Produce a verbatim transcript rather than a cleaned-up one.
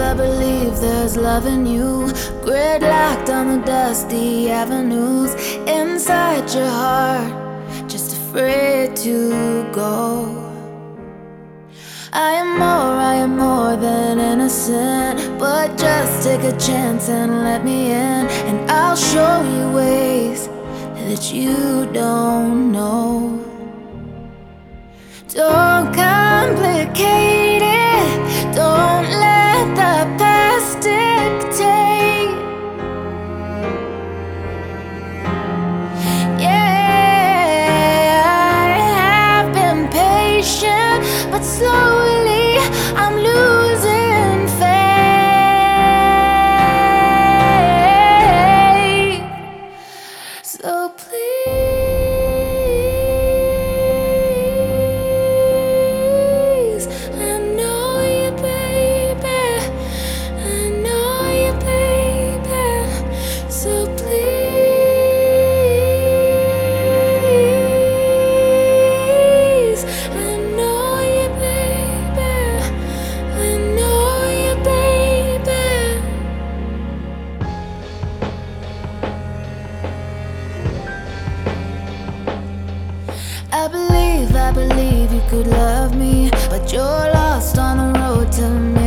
I believe there's love in you. Gridlocked on the dusty avenues inside your heart, just afraid to go. I am more, I am more than innocent, but just take a chance and let me in, and I'll show you ways that you don't know. Don't complicate it, don't let the past dictate. Yeah, I have been patient, but slowly I'm losing faith. So please, I know you, baby, I know you, baby. So please, I know you, baby, I know you, baby. I believe, I believe you could love me, but you're lost on the road to me.